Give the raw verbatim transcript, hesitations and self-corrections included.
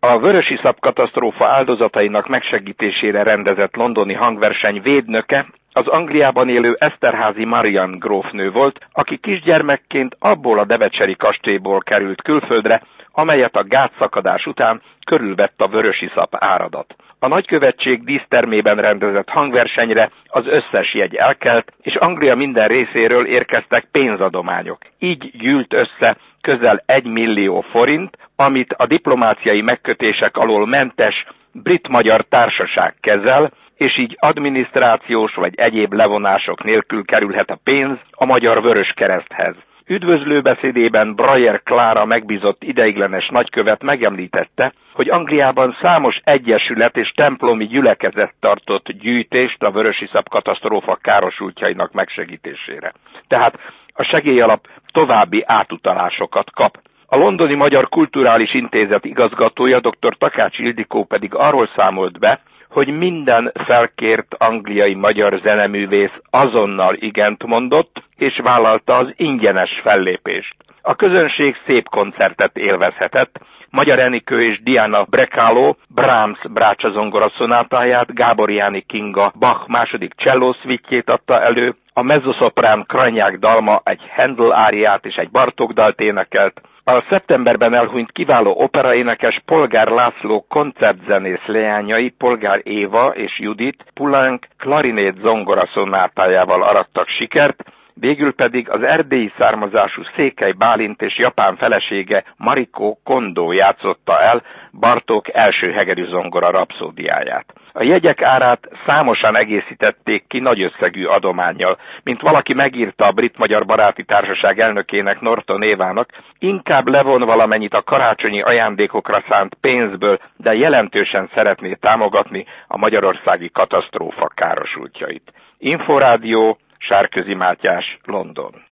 A vörösiszap katasztrófa áldozatainak megsegítésére rendezett londoni hangverseny védnöke az Angliában élő Esterházy Marian grófnő volt, aki kisgyermekként abból a devecseri kastélyból került külföldre, amelyet a gátszakadás után körülvett a vörösiszap áradat. A nagykövetség dísztermében rendezett hangversenyre az összes jegy elkelt, és Anglia minden részéről érkeztek pénzadományok. Így gyűlt össze közel egy millió forint, amit a diplomáciai megkötések alól mentes brit-magyar társaság kezel, és így adminisztrációs vagy egyéb levonások nélkül kerülhet a pénz a Magyar Vöröskereszthez. Üdvözlőbeszédében Breyer Klára megbízott ideiglenes nagykövet megemlítette, hogy Angliában számos egyesület és templomi gyülekezet tartott gyűjtést a vörösiszap katasztrófa károsultjainak megsegítésére. Tehát a segélyalap további átutalásokat kap. A Londoni Magyar Kulturális Intézet igazgatója dr. Takács Ildikó pedig arról számolt be, hogy minden felkért angliai magyar zeneművész azonnal igent mondott, és vállalta az ingyenes fellépést. A közönség szép koncertet élvezhetett, Magyar Enikő és Diana Brecalo Brahms brácsa zongora szonátáját, Gábor-Jáni Kinga Bach második cselló szvitjét adta elő, a mezzoszoprán Kranyák Dalma egy Handel áriát és egy Bartók dalt énekelt, a szeptemberben elhunyt kiváló operaénekes Polgár László koncertzenész leányai Polgár Éva és Judit Poulenc klarinét zongora szonátájával arattak sikert, végül pedig az erdélyi származású Székely Bálint és japán felesége Mariko Kondó játszotta el Bartók első hegedű zongora rapszódiáját. A jegyek árát számosan egészítették ki nagy összegű adománnyal, mint valaki megírta a Brit-Magyar Baráti Társaság elnökének, Norton Évának, inkább levon valamennyit a karácsonyi ajándékokra szánt pénzből, de jelentősen szeretné támogatni a magyarországi katasztrófa károsultjait. Inforádió, Sárközi Mátyás, London.